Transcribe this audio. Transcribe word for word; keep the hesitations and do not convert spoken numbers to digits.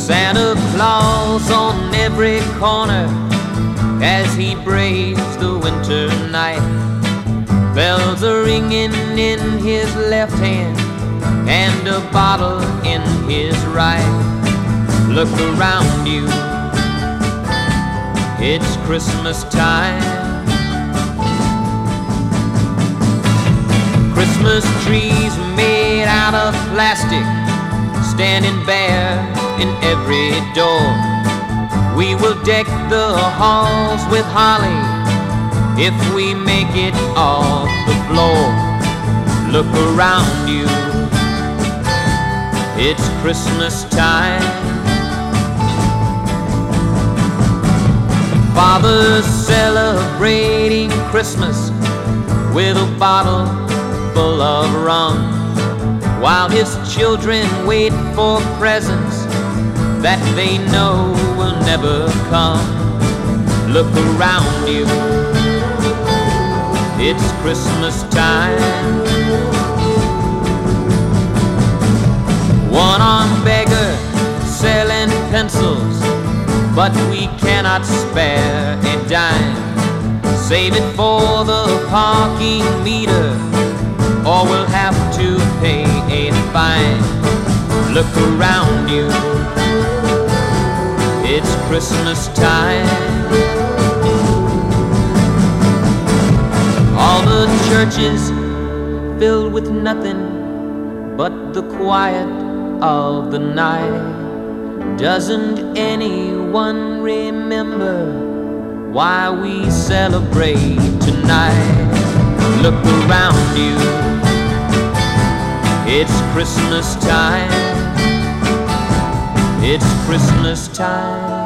Santa Claus on every corner as he braves the winter night. Bells are ringing in his left hand and a bottle in his right. Look around you, it's Christmas time. Christmas trees made out of plastic, standing bare in every door. We will deck the halls with holly if we make it off the floor. Look around you, it's Christmas time. Father's celebrating Christmas with a bottle full of rum, while his children wait for presents that they know will never come. Look around you, it's Christmas time. One-armed beggar selling pencils, but we cannot spare a dime. Save it for the parking meter, or we'll have to pay a fine. Look around you, it's Christmas time. All the churches filled with nothing but the quiet of the night. Doesn't anyone remember why we celebrate tonight? Look around you, it's Christmas time. It's Christmas time.